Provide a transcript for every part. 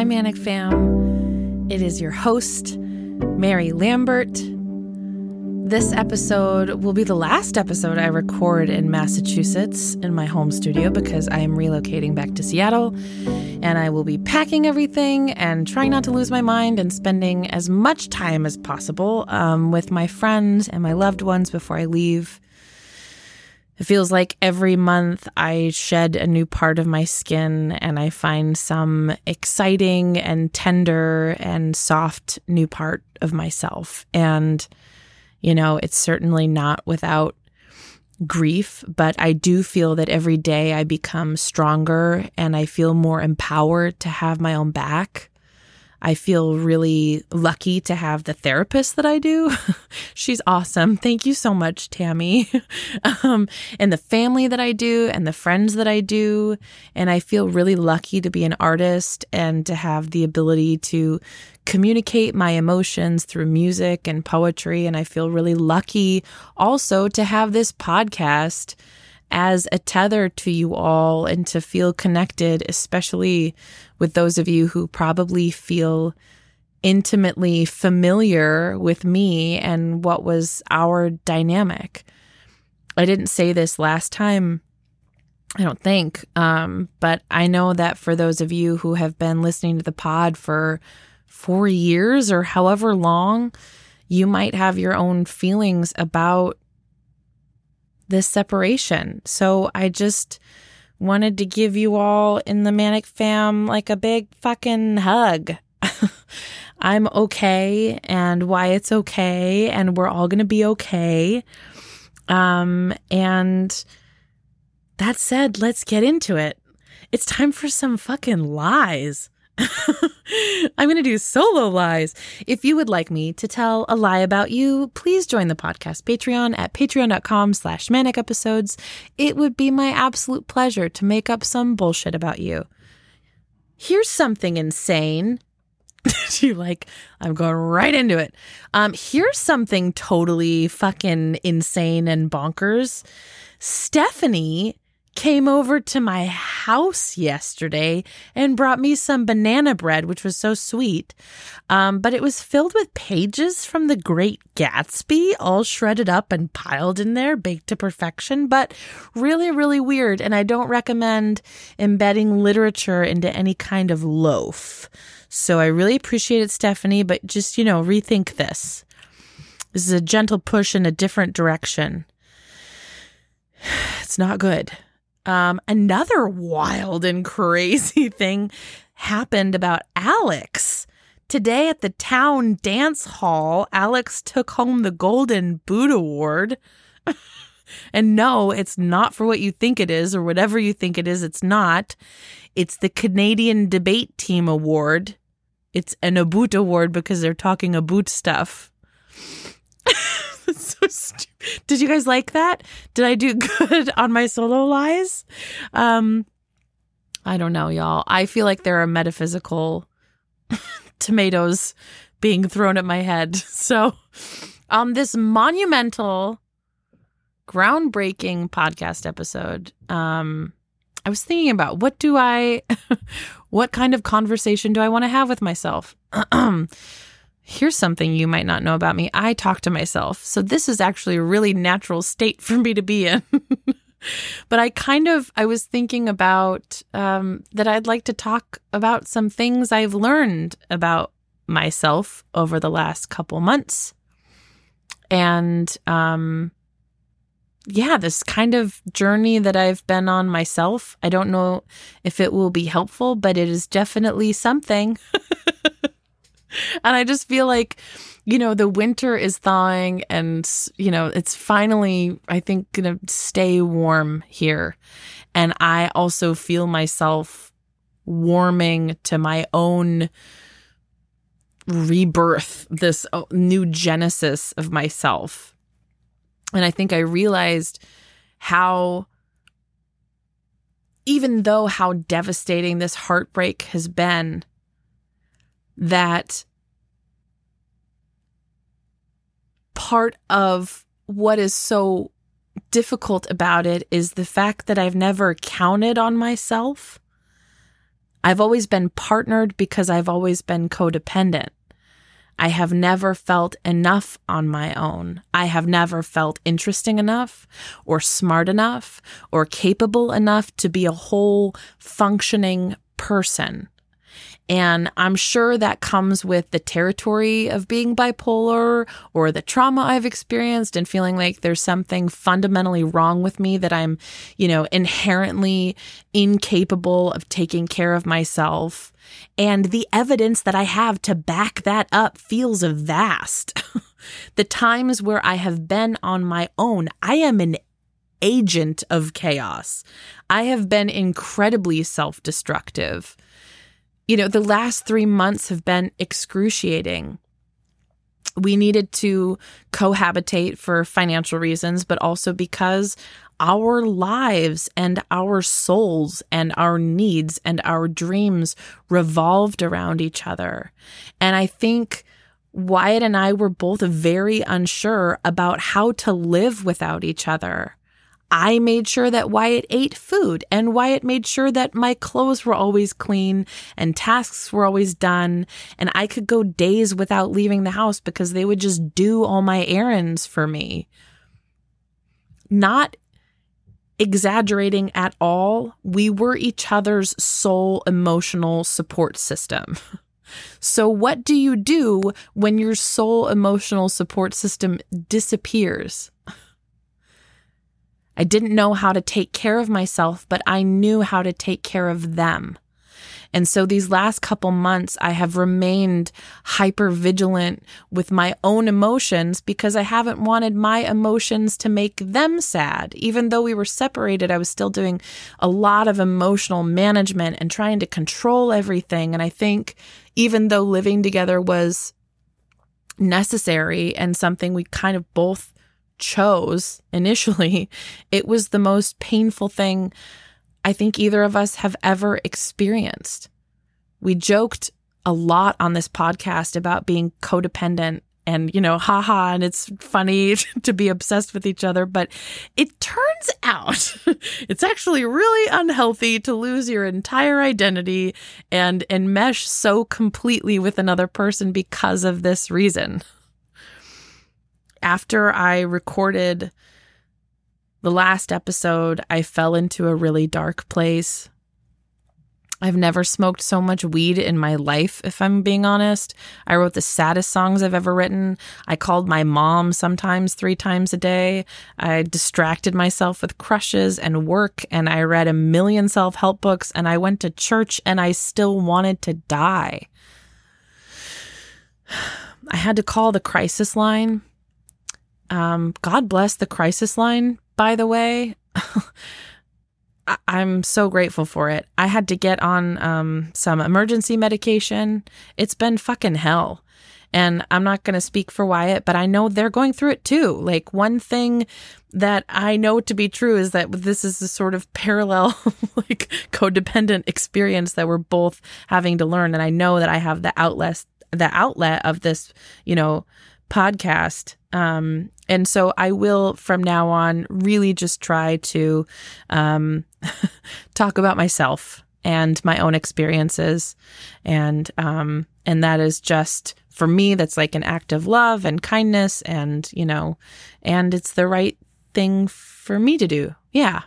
Manic Fam. It is your host, Mary Lambert. This episode will be the last episode I record in Massachusetts in my home studio because I am relocating back to Seattle, and I will be packing everything and trying not to lose my mind and spending as much time as possible with my friends and my loved ones before I leave. It feels like every month I shed a new part of my skin and I find some exciting and tender and soft new part of myself. And, you know, it's certainly not without grief, but I do feel that every day I become stronger and I feel more empowered to have my own back. I feel really lucky to have the therapist that I do. She's awesome. Thank you so much, Tammy. And the family that I do and the friends that I do. And I feel really lucky to be an artist and to have the ability to communicate my emotions through music and poetry. And I feel really lucky also to have this podcast as a tether to you all and to feel connected, especially with those of you who probably feel intimately familiar with me and what was our dynamic. I didn't say this last time, I don't think, but I know that for those of you who have been listening to the pod for 4 years or however long, you might have your own feelings about this separation. So I just wanted to give you all in the Manic Fam like a big fucking hug. I'm okay, and Wyatt's okay, and we're all going to be okay. And that said, let's get into it. It's time for some fucking lies. I'm going to do solo lies. If you would like me to tell a lie about you, please join the podcast Patreon at patreon.com/manic episodes. It would be my absolute pleasure to make up some bullshit about you. Here's something insane. I'm going right into it. Here's something totally fucking insane and bonkers. Stephanie came over to my house yesterday and brought me some banana bread, which was so sweet. But it was filled with pages from The Great Gatsby, all shredded up and piled in there, baked to perfection, but really, really weird. And I don't recommend embedding literature into any kind of loaf. So I really appreciate it, Stephanie, but just, rethink this. This is a gentle push in a different direction. It's not good. Another wild and crazy thing happened about Alex. Today at the town dance hall, Alex took home the Golden Boot Award. And no, it's not for what you think it is or whatever you think it is. It's not. It's the Canadian Debate Team Award. It's an Aboot Award because they're talking Aboot stuff. That's so stupid. Did you guys like that? Did I do good on my solo lies? I don't know, y'all. I feel like there are metaphysical tomatoes being thrown at my head. So, this monumental, groundbreaking podcast episode, I was thinking about what kind of conversation do I want to have with myself? Here's something you might not know about me. I talk to myself. So this is actually a really natural state for me to be in. But I was thinking about that I'd like to talk about some things I've learned about myself over the last couple months. And this kind of journey that I've been on myself. I don't know if it will be helpful, but it is definitely something. And I just feel like, the winter is thawing and, it's finally, I think, going to stay warm here. And I also feel myself warming to my own rebirth, this new genesis of myself. And I think I realized how devastating this heartbreak has been, that part of what is so difficult about it is the fact that I've never counted on myself. I've always been partnered because I've always been codependent. I have never felt enough on my own. I have never felt interesting enough or smart enough or capable enough to be a whole functioning person. And I'm sure that comes with the territory of being bipolar or the trauma I've experienced and feeling like there's something fundamentally wrong with me, that I'm, inherently incapable of taking care of myself. And the evidence that I have to back that up feels vast. The times where I have been on my own, I am an agent of chaos. I have been incredibly self-destructive. The last 3 months have been excruciating. We needed to cohabitate for financial reasons, but also because our lives and our souls and our needs and our dreams revolved around each other. And I think Wyatt and I were both very unsure about how to live without each other. I made sure that Wyatt ate food, and Wyatt made sure that my clothes were always clean and tasks were always done, and I could go days without leaving the house because they would just do all my errands for me. Not exaggerating at all, we were each other's sole emotional support system. So what do you do when your sole emotional support system disappears? I didn't know how to take care of myself, but I knew how to take care of them. And so these last couple months, I have remained hyper vigilant with my own emotions because I haven't wanted my emotions to make them sad. Even though we were separated, I was still doing a lot of emotional management and trying to control everything. And I think even though living together was necessary and something we kind of both chose initially, it was the most painful thing I think either of us have ever experienced. We joked a lot on this podcast about being codependent and, haha, and it's funny to be obsessed with each other. But it turns out it's actually really unhealthy to lose your entire identity and mesh so completely with another person because of this reason. After I recorded the last episode, I fell into a really dark place. I've never smoked so much weed in my life, if I'm being honest. I wrote the saddest songs I've ever written. I called my mom sometimes 3 times a day. I distracted myself with crushes and work, and I read 1 million self-help books, and I went to church, and I still wanted to die. I had to call the crisis line. God bless the crisis line, by the way. I'm so grateful for it. I had to get on some emergency medication. It's been fucking hell. And I'm not going to speak for Wyatt, but I know they're going through it too. Like, one thing that I know to be true is that this is a sort of parallel, codependent experience that we're both having to learn. And I know that I have the outlet of this, podcast. And so I will, from now on, really just try to talk about myself and my own experiences. And that is just, for me, that's like an act of love and kindness and, and it's the right thing for me to do. Yeah.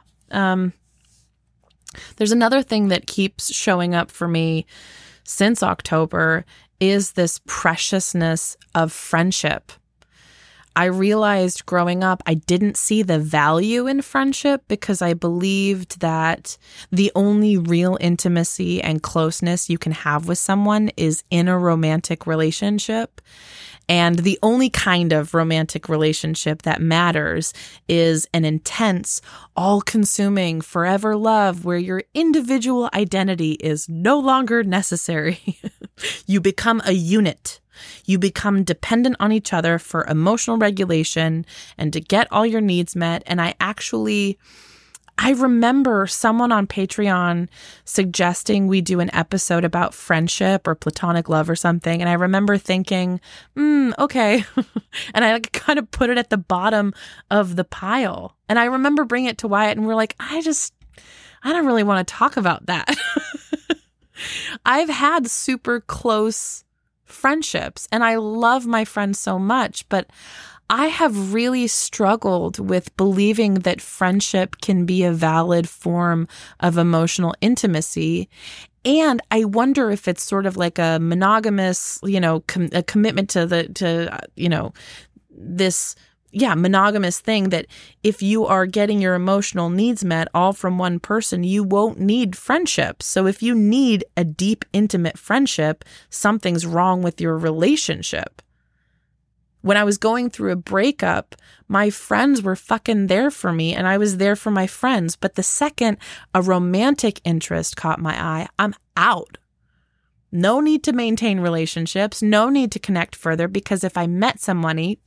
There's another thing that keeps showing up for me since October is this preciousness of friendship. I realized growing up, I didn't see the value in friendship because I believed that the only real intimacy and closeness you can have with someone is in a romantic relationship. And the only kind of romantic relationship that matters is an intense, all-consuming, forever love where your individual identity is no longer necessary. You become a unit. You become dependent on each other for emotional regulation and to get all your needs met. And I remember someone on Patreon suggesting we do an episode about friendship or platonic love or something. And I remember thinking, okay. And I kind of put it at the bottom of the pile. And I remember bringing it to Wyatt and we're like, I don't really want to talk about that. I've had super close friendships and I love my friends so much, but I have really struggled with believing that friendship can be a valid form of emotional intimacy. And I wonder if it's sort of like a monogamous, a commitment to this monogamous thing that if you are getting your emotional needs met all from one person, you won't need friendship. So if you need a deep, intimate friendship, something's wrong with your relationship. When I was going through a breakup, my friends were fucking there for me and I was there for my friends. But the second a romantic interest caught my eye, I'm out. No need to maintain relationships, no need to connect further, because if I met somebody,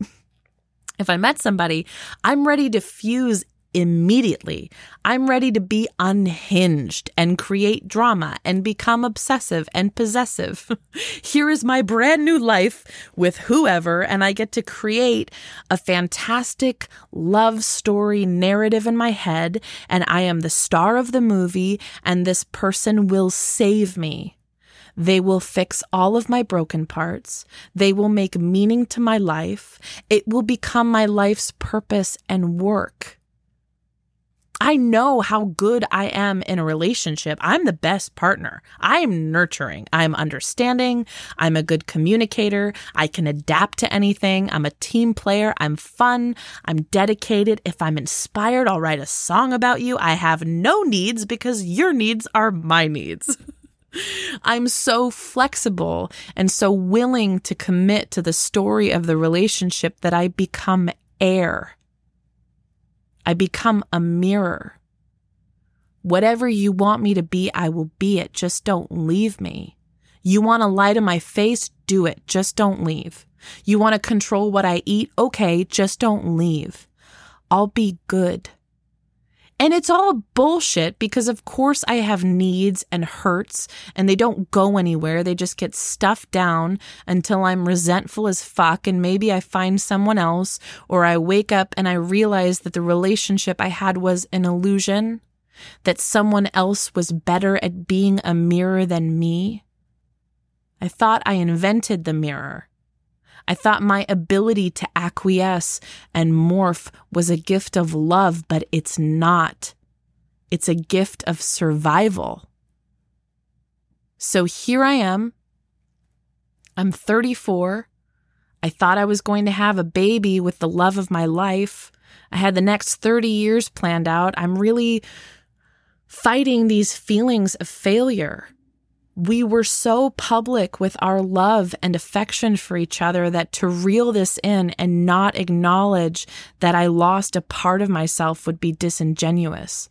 I'm ready to fuse immediately. I'm ready to be unhinged and create drama and become obsessive and possessive. Here is my brand new life with whoever, and I get to create a fantastic love story narrative in my head, and I am the star of the movie, and this person will save me. They will fix all of my broken parts. They will make meaning to my life. It will become my life's purpose and work. I know how good I am in a relationship. I'm the best partner. I'm nurturing. I'm understanding. I'm a good communicator. I can adapt to anything. I'm a team player. I'm fun. I'm dedicated. If I'm inspired, I'll write a song about you. I have no needs because your needs are my needs. I'm so flexible and so willing to commit to the story of the relationship that I become air. I become a mirror. Whatever you want me to be, I will be it. Just don't leave me. You want to lie to my face? Do it. Just don't leave. You want to control what I eat? Okay, just don't leave. I'll be good. And it's all bullshit because, of course, I have needs and hurts and they don't go anywhere. They just get stuffed down until I'm resentful as fuck and maybe I find someone else, or I wake up and I realize that the relationship I had was an illusion, that someone else was better at being a mirror than me. I thought I invented the mirror. I thought my ability to acquiesce and morph was a gift of love, but it's not. It's a gift of survival. So here I am. I'm 34. I thought I was going to have a baby with the love of my life. I had the next 30 years planned out. I'm really fighting these feelings of failure. We were so public with our love and affection for each other that to reel this in and not acknowledge that I lost a part of myself would be disingenuous.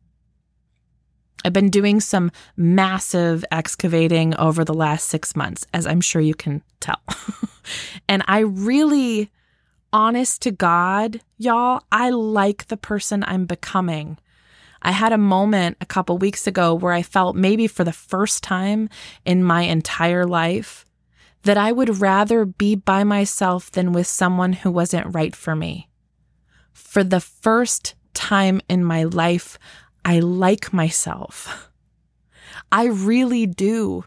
I've been doing some massive excavating over the last 6 months, as I'm sure you can tell. And I really, honest to God, y'all, I like the person I'm becoming. I had a moment a couple weeks ago where I felt, maybe for the first time in my entire life, that I would rather be by myself than with someone who wasn't right for me. For the first time in my life, I like myself. I really do.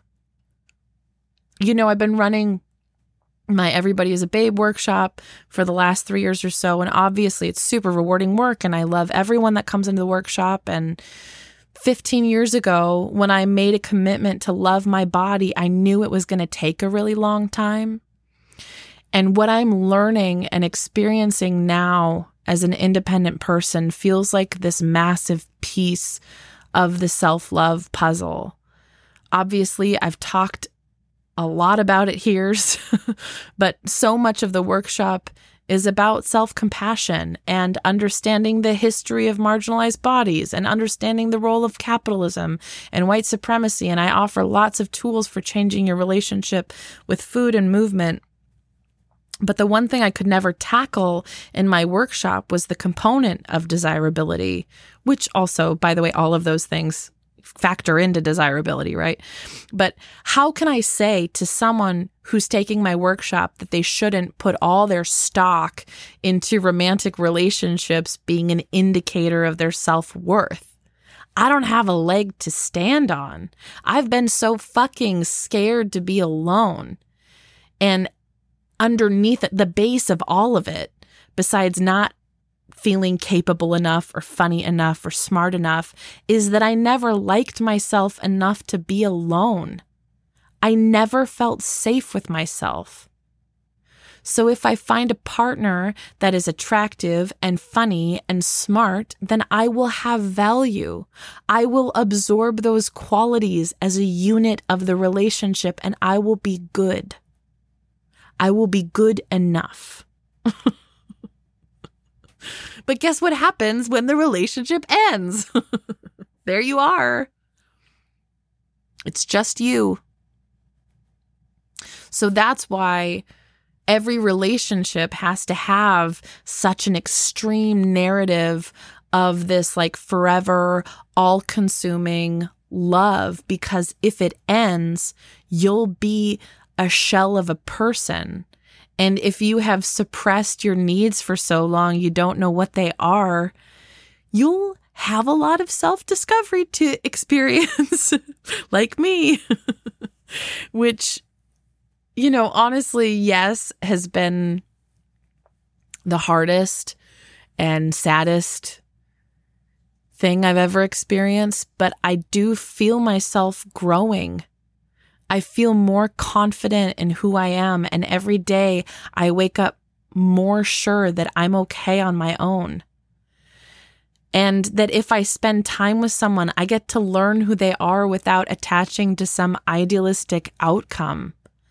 You know, I've been running my Everybody is a Babe workshop for the last 3 years or so. And obviously it's super rewarding work and I love everyone that comes into the workshop. And 15 years ago, when I made a commitment to love my body, I knew it was going to take a really long time. And what I'm learning and experiencing now as an independent person feels like this massive piece of the self-love puzzle. Obviously, I've talked a lot about it here, but so much of the workshop is about self-compassion and understanding the history of marginalized bodies and understanding the role of capitalism and white supremacy. And I offer lots of tools for changing your relationship with food and movement. But the one thing I could never tackle in my workshop was the component of desirability, which also, by the way, all of those things factor into desirability, right? But how can I say to someone who's taking my workshop that they shouldn't put all their stock into romantic relationships being an indicator of their self-worth? I don't have a leg to stand on. I've been so fucking scared to be alone. And underneath it, the base of all of it, besides not feeling capable enough or funny enough or smart enough, is that I never liked myself enough to be alone. I never felt safe with myself. So if I find a partner that is attractive and funny and smart, then I will have value. I will absorb those qualities as a unit of the relationship, and I will be good. I will be good enough. But guess what happens when the relationship ends? There you are. It's just you. So that's why every relationship has to have such an extreme narrative of this like forever, all-consuming love, because if it ends, you'll be a shell of a person. And if you have suppressed your needs for so long, you don't know what they are, you'll have a lot of self-discovery to experience, like me, which, you know, honestly, yes, has been the hardest and saddest thing I've ever experienced, but I do feel myself growing. I feel more confident in who I am, and every day I wake up more sure that I'm okay on my own. And that if I spend time with someone, I get to learn who they are without attaching to some idealistic outcome.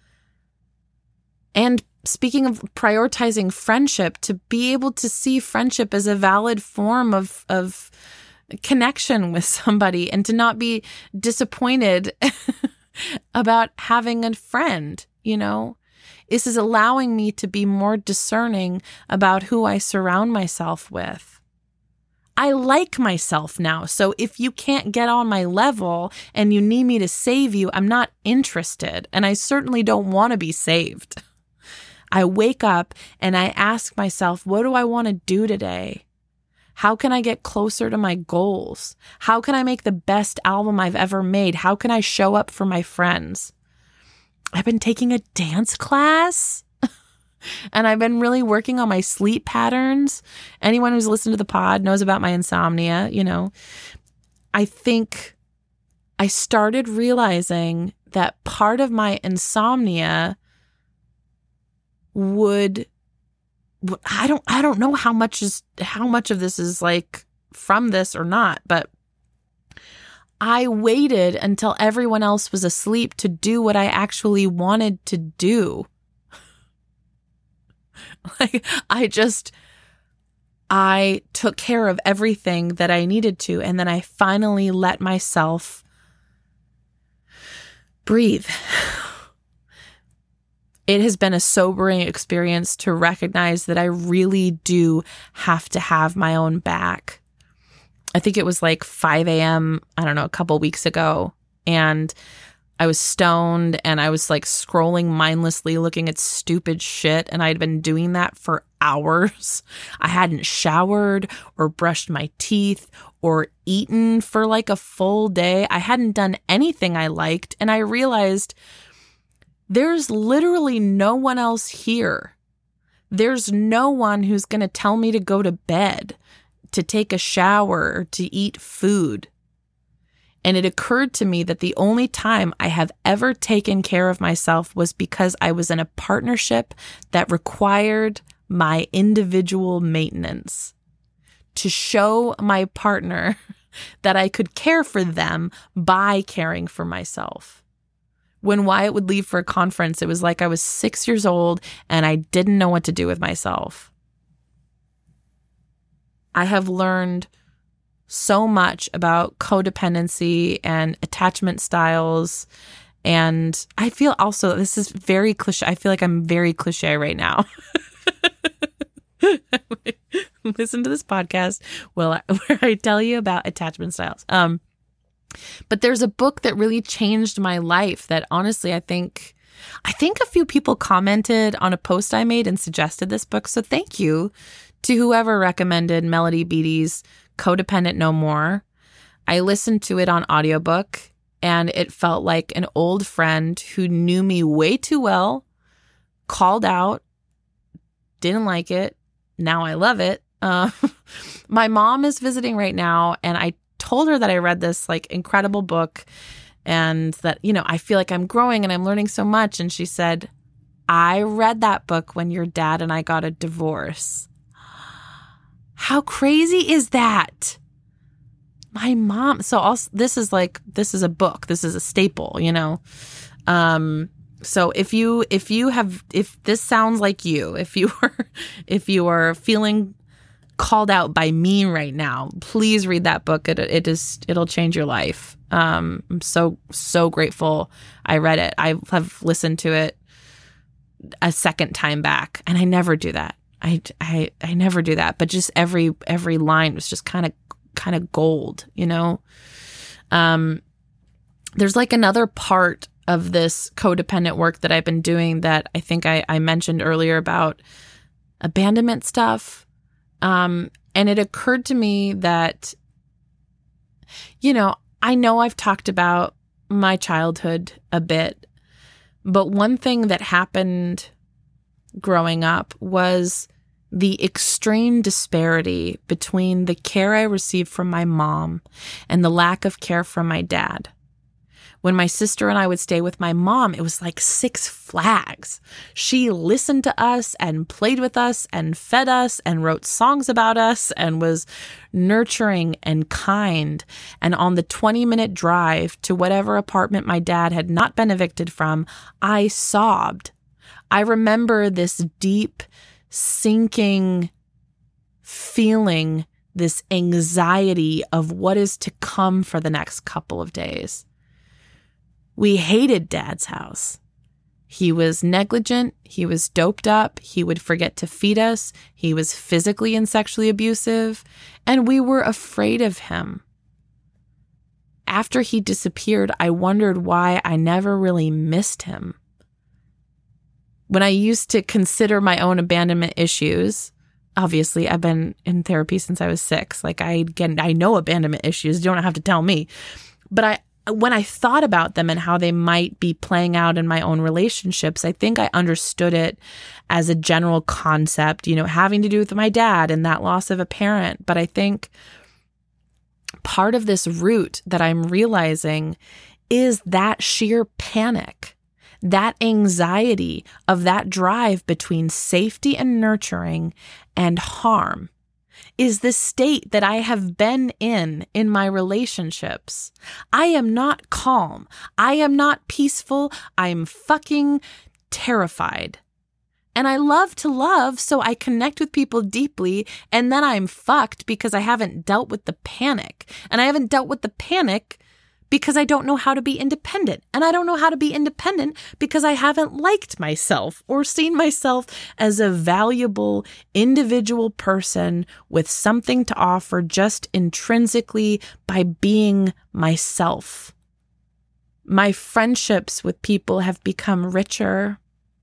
And speaking of prioritizing friendship, to be able to see friendship as a valid form of connection with somebody, and to not be disappointed about having a friend, you know? This is allowing me to be more discerning about who I surround myself with. I like myself now, so if you can't get on my level and you need me to save you, I'm not interested, and I certainly don't want to be saved. I wake up and I ask myself, what do I want to do today? How can I get closer to my goals? How can I make the best album I've ever made? How can I show up for my friends? I've been taking a dance class and I've been really working on my sleep patterns. Anyone who's listened to the pod knows about my insomnia, you know. I think I started realizing that part of my insomnia I don't know how much of this is like from this or not, but I waited until everyone else was asleep to do what I actually wanted to do. Like I took care of everything that I needed to, and then I finally let myself breathe. It has been a sobering experience to recognize that I really do have to have my own back. I think it was like 5 a.m., I don't know, a couple weeks ago, and I was stoned and I was like scrolling mindlessly looking at stupid shit, and I'd been doing that for hours. I hadn't showered or brushed my teeth or eaten for like a full day. I hadn't done anything I liked, and I realized there's literally no one else here. There's no one who's going to tell me to go to bed, to take a shower, or to eat food. And it occurred to me that the only time I have ever taken care of myself was because I was in a partnership that required my individual maintenance. To show my partner that I could care for them by caring for myself. When Wyatt would leave for a conference, it was like I was 6 years old and I didn't know what to do with myself. I have learned so much about codependency and attachment styles. And I feel also, this is very cliche. I feel like I'm very cliche right now. Listen to this podcast where I tell you about attachment styles. But there's a book that really changed my life that honestly, I think a few people commented on a post I made and suggested this book. So thank you to whoever recommended Melody Beattie's Codependent No More. I listened to it on audiobook, and it felt like an old friend who knew me way too well, called out, didn't like it. Now I love it. My mom is visiting right now, and I told her that I read this like incredible book and that, I feel like I'm growing and I'm learning so much. And she said, I read that book when your dad and I got a divorce. How crazy is that? My mom. So also, this is a book. This is a staple, So if this sounds like you, if you are feeling called out by me right now, please read that book. It'll change your life. I'm so grateful I read it. I have listened to it a second time back, and I never do that. I never do that. But just every line was just kind of gold, There's like another part of this codependent work that I've been doing that I think I mentioned earlier about abandonment stuff. And it occurred to me that, I know I've talked about my childhood a bit, but one thing that happened growing up was the extreme disparity between the care I received from my mom and the lack of care from my dad. When my sister and I would stay with my mom, it was like Six Flags. She listened to us and played with us and fed us and wrote songs about us and was nurturing and kind. And on the 20-minute drive to whatever apartment my dad had not been evicted from, I sobbed. I remember this deep, sinking feeling, this anxiety of what is to come for the next couple of days. We hated Dad's house. He was negligent. He was doped up. He would forget to feed us. He was physically and sexually abusive, and we were afraid of him. After he disappeared, I wondered why I never really missed him. When I used to consider my own abandonment issues, obviously I've been in therapy since I was 6. Like I know abandonment issues. You don't have to tell me. But when I thought about them and how they might be playing out in my own relationships, I think I understood it as a general concept, having to do with my dad and that loss of a parent. But I think part of this root that I'm realizing is that sheer panic, that anxiety of that drive between safety and nurturing and harm. Is the state that I have been in my relationships. I am not calm. I am not peaceful. I am fucking terrified. And I love to love, so I connect with people deeply, and then I'm fucked because I haven't dealt with the panic. And I haven't dealt with the panic because I don't know how to be independent. And I don't know how to be independent because I haven't liked myself or seen myself as a valuable individual person with something to offer just intrinsically by being myself. My friendships with people have become richer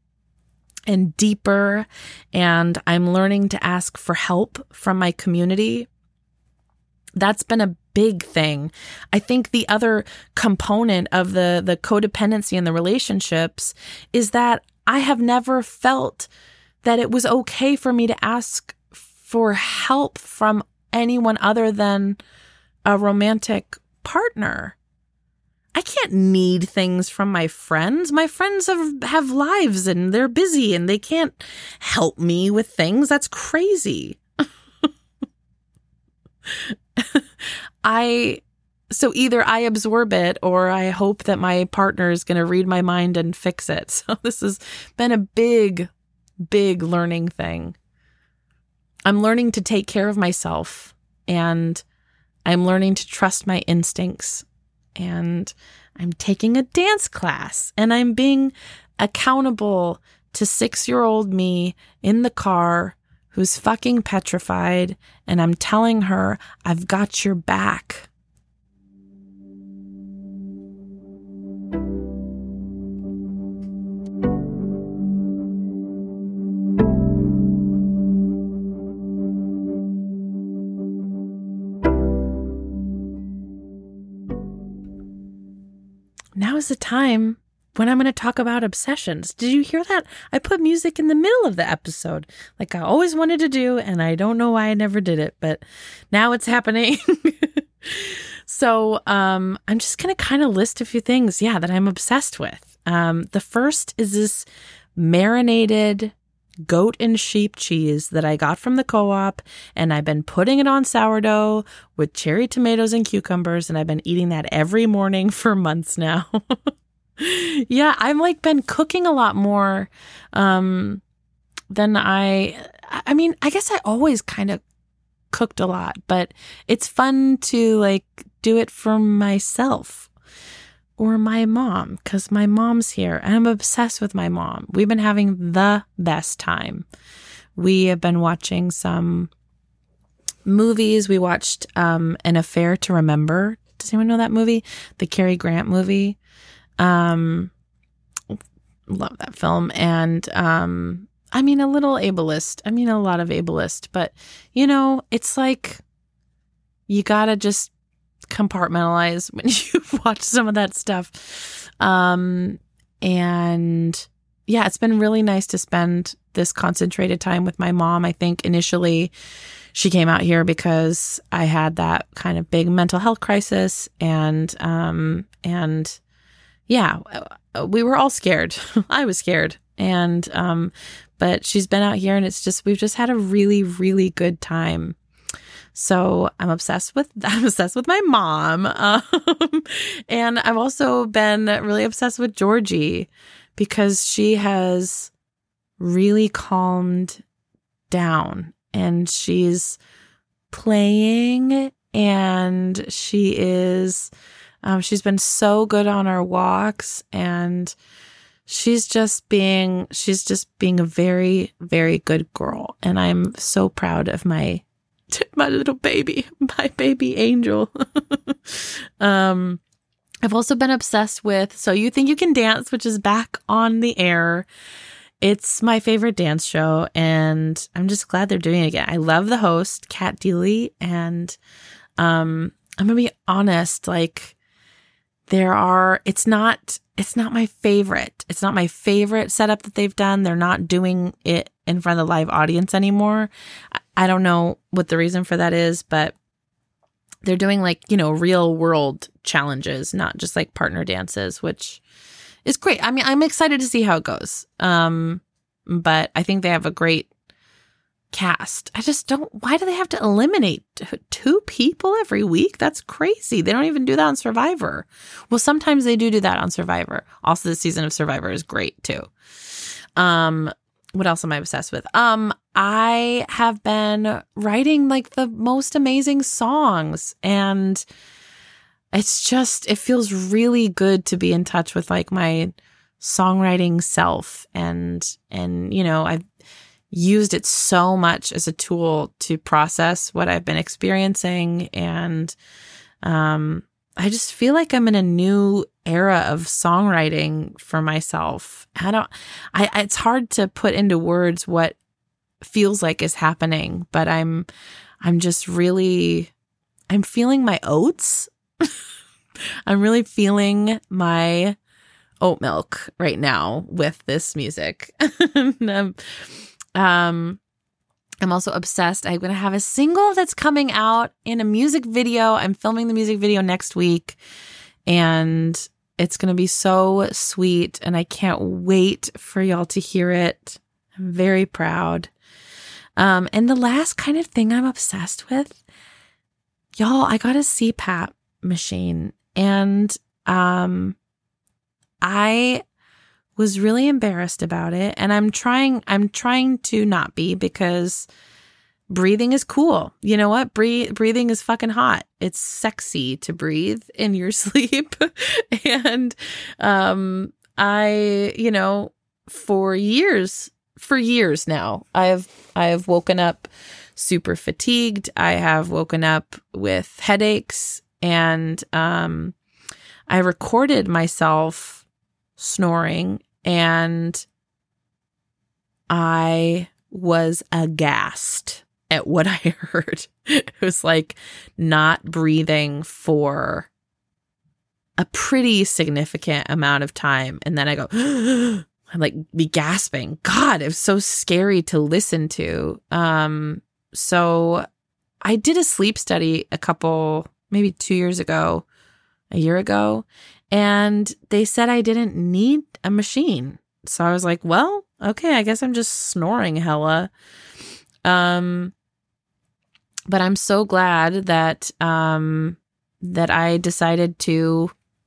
and deeper, and I'm learning to ask for help from my community. That's been a big thing. I think the other component of the codependency in the relationships is that I have never felt that it was okay for me to ask for help from anyone other than a romantic partner. I can't need things from my friends. My friends have lives and they're busy and they can't help me with things. That's crazy. So either I absorb it or I hope that my partner is going to read my mind and fix it. So this has been a big, big learning thing. I'm learning to take care of myself, and I'm learning to trust my instincts, and I'm taking a dance class, and I'm being accountable to 6-year-old me in the car who's fucking petrified, and I'm telling her, I've got your back. now is the time when I'm going to talk about obsessions. Did you hear that? I put music in the middle of the episode, like I always wanted to do, and I don't know why I never did it, but now it's happening. So I'm just going to kind of list a few things, that I'm obsessed with. The first is this marinated goat and sheep cheese that I got from the co-op, and I've been putting it on sourdough with cherry tomatoes and cucumbers, and I've been eating that every morning for months now. I've like been cooking a lot more than I guess I always kind of cooked a lot, but it's fun to like do it for myself or my mom, because my mom's here and I'm obsessed with my mom. We've been having the best time. We have been watching some movies. We watched An Affair to Remember. Does anyone know that movie? The Cary Grant movie. Love that film. And a little ableist. A lot of ableist, but it's like you gotta just compartmentalize when you watch some of that stuff. It's been really nice to spend this concentrated time with my mom. I think initially she came out here because I had that kind of big mental health crisis, and we were all scared. I was scared. But she's been out here, and we've just had a really, really good time. So I'm obsessed with my mom. And I've also been really obsessed with Georgie because she has really calmed down, and she's playing, and she's been so good on our walks, and she's just being a very, very good girl. And I'm so proud of my little baby, my baby angel. I've also been obsessed with So You Think You Can Dance, which is back on the air. It's my favorite dance show, and I'm just glad they're doing it again. I love the host, Kat Deely, and I'm going to be honest, like it's not my favorite. It's not my favorite setup that they've done. They're not doing it in front of the live audience anymore. I don't know what the reason for that is, but they're doing real world challenges, not just like partner dances, which is great. I'm excited to see how it goes. But I think they have a great cast. Why do they have to eliminate 2 people every week? That's crazy. They don't even do that on Survivor. Well, sometimes they do that on Survivor. Also, this season of Survivor is great too. What else am I obsessed with? I have been writing like the most amazing songs, and it feels really good to be in touch with like my songwriting self. And I've used it so much as a tool to process what I've been experiencing. And, I just feel like I'm in a new era of songwriting for myself. It's hard to put into words what feels like is happening, but I'm feeling my oats. I'm really feeling my oat milk right now with this music. I'm also obsessed. I'm going to have a single that's coming out in a music video. I'm filming the music video next week, and it's going to be so sweet, and I can't wait for y'all to hear it. I'm very proud. And the last kind of thing I'm obsessed with, y'all, I got a CPAP machine, and I was really embarrassed about it, and I'm trying to not be, because breathing is cool. You know what? Breathing is fucking hot. It's sexy to breathe in your sleep. And I, for years now, I have woken up super fatigued. I have woken up with headaches, and I recorded myself snoring, and I was aghast at what I heard. It was like not breathing for a pretty significant amount of time. And then I go, I like be gasping. God, it was so scary to listen to. So I did a sleep study maybe 2 years ago, a year ago, and they said I didn't need a machine. So I was like, well, okay, I guess I'm just snoring hella. But I'm so glad that that I decided to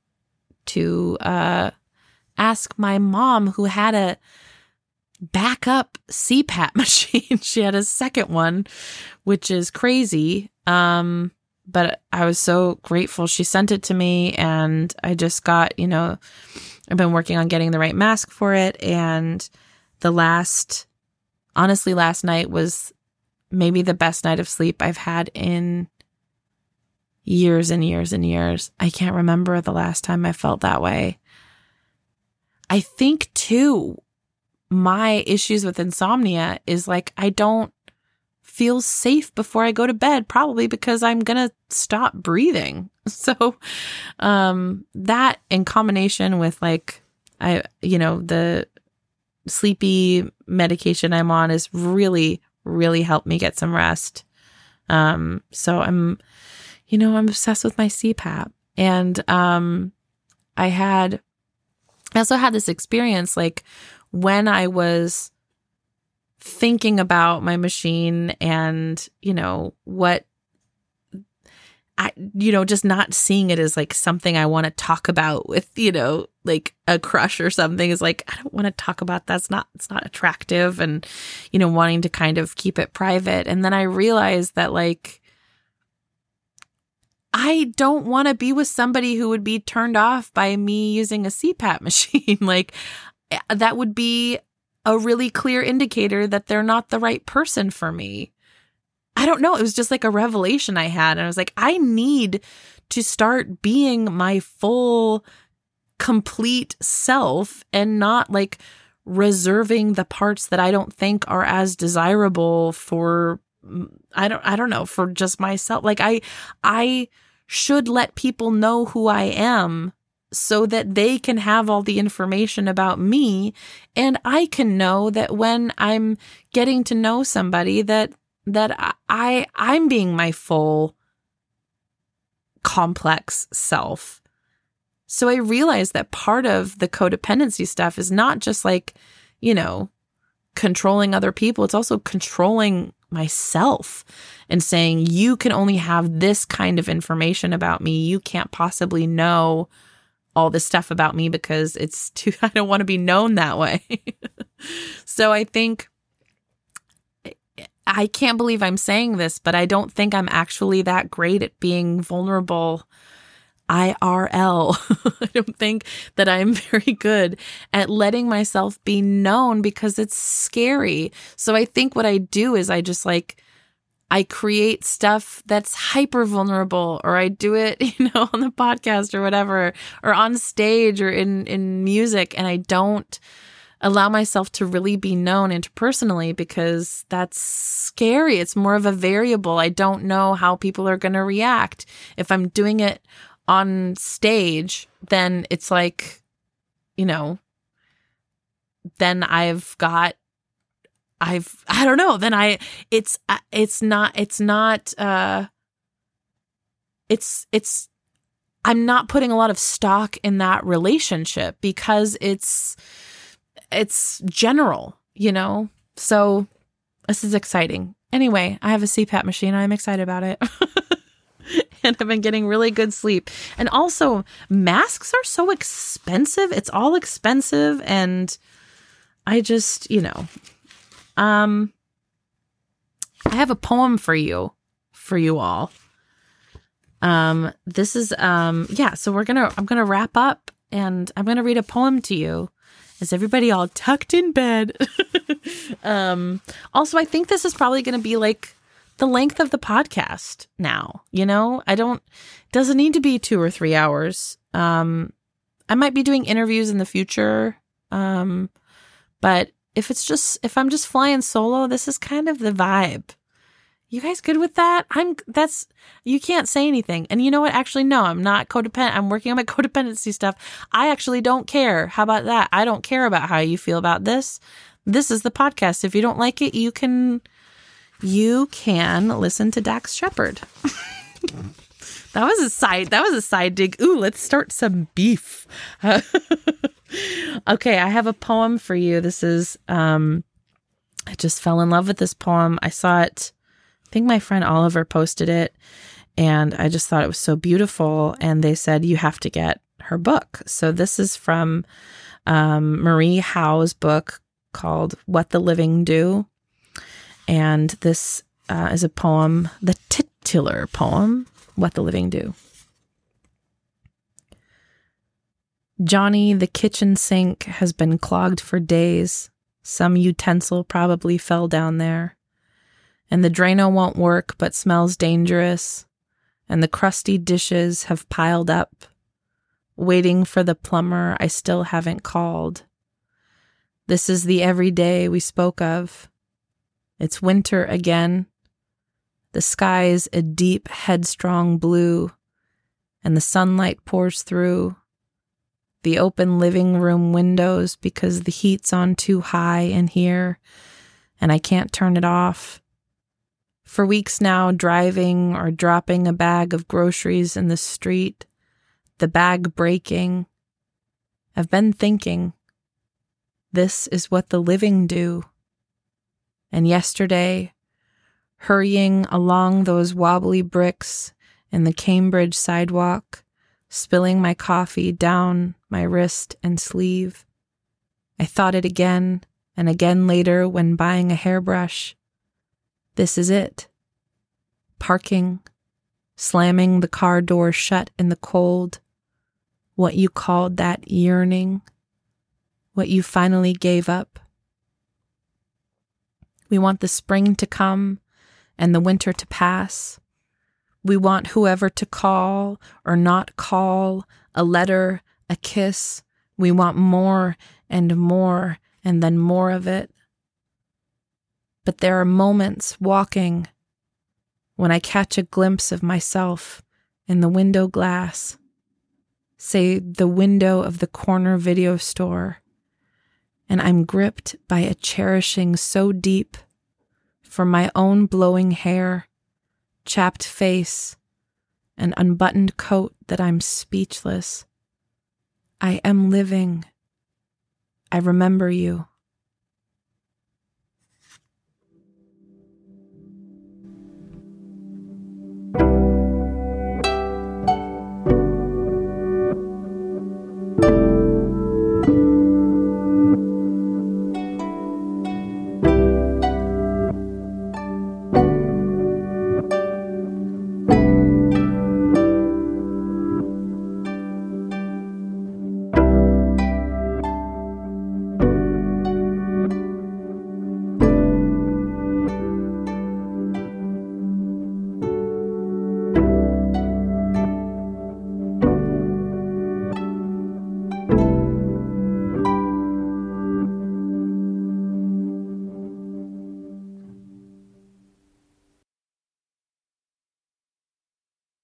ask my mom, who had a backup CPAP machine. She had a second one, which is crazy. But I was so grateful she sent it to me, and I just got, I've been working on getting the right mask for it. And last night was maybe the best night of sleep I've had in years and years and years. I can't remember the last time I felt that way. I think too, my issues with insomnia is like, I don't feel safe before I go to bed, probably because I'm going to stop breathing. So, that in combination with the sleepy medication I'm on is really, really helped me get some rest. So I'm obsessed with my CPAP. And, I also had this experience, like when I was thinking about my machine and, just not seeing it as like something I want to talk about with, like a crush or something, is like, I don't want to talk about that. It's not attractive, and, wanting to kind of keep it private. And then I realized that like, I don't want to be with somebody who would be turned off by me using a CPAP machine. Like, that would be a really clear indicator that they're not the right person for me. I don't know. It was just like a revelation I had. And I was like, I need to start being my full, complete self, and not like reserving the parts that I don't think are as desirable for, I don't know, for just myself. Like I should let people know who I am so that they can have all the information about me, and I can know that when I'm getting to know somebody that I'm being my full complex self. So I realized that part of the codependency stuff is not just like, controlling other people. It's also controlling myself and saying, you can only have this kind of information about me. You can't possibly know all this stuff about me because I don't want to be known that way. So I think, I can't believe I'm saying this, but I don't think I'm actually that great at being vulnerable IRL. I don't think that I'm very good at letting myself be known because it's scary. So I think what I do is I just I create stuff that's hyper vulnerable, or I do it, on the podcast or whatever, or on stage or in music. And I don't allow myself to really be known interpersonally because that's scary. It's more of a variable. I don't know how people are going to react. If I'm doing it on stage, then it's like, then I don't know, then I'm not putting a lot of stock in that relationship because it's general, so this is exciting. Anyway, I have a CPAP machine. I'm excited about it. And I've been getting really good sleep. And also, masks are so expensive. It's all expensive. And I just, I have a poem for you all. This is, so I'm going to wrap up, and I'm going to read a poem to you. Is everybody all tucked in bed? Also, I think this is probably going to be like the length of the podcast now. Doesn't need to be 2 or 3 hours. I might be doing interviews in the future. But if I'm just flying solo, this is kind of the vibe. You guys good with that? You can't say anything. And you know what? Actually, no, I'm not codependent. I'm working on my codependency stuff. I actually don't care. How about that? I don't care about how you feel about this. This is the podcast. If you don't like it, you can listen to Dax Shepard. That was a side dig. Ooh, let's start some beef. Okay, I have a poem for you. This is, I just fell in love with this poem. I saw it, I think my friend Oliver posted it, and I just thought it was so beautiful. And they said, you have to get her book. So this is from Marie Howe's book called What the Living Do. And this is a poem, the titular poem, What the Living Do. Johnny, the kitchen sink has been clogged for days. Some utensil probably fell down there. And the Drano won't work but smells dangerous. And the crusty dishes have piled up. Waiting for the plumber I still haven't called. This is the everyday we spoke of. It's winter again. The sky's a deep, headstrong blue, and the sunlight pours through the open living room windows because the heat's on too high in here, and I can't turn it off. For weeks now, driving or dropping a bag of groceries in the street, the bag breaking, I've been thinking, this is what the living do. And yesterday, hurrying along those wobbly bricks in the Cambridge sidewalk, spilling my coffee down my wrist and sleeve, I thought it again and again later when buying a hairbrush. This is it. Parking, slamming the car door shut in the cold, what you called that yearning, what you finally gave up. We want the spring to come and the winter to pass. We want whoever to call or not call, a letter, a kiss. We want more and then more of it. But there are moments walking when I catch a glimpse of myself in the window glass, say the window of the corner video store, and I'm gripped by a cherishing so deep for my own blowing hair, chapped face, and unbuttoned coat that I'm speechless. I am living. I remember you.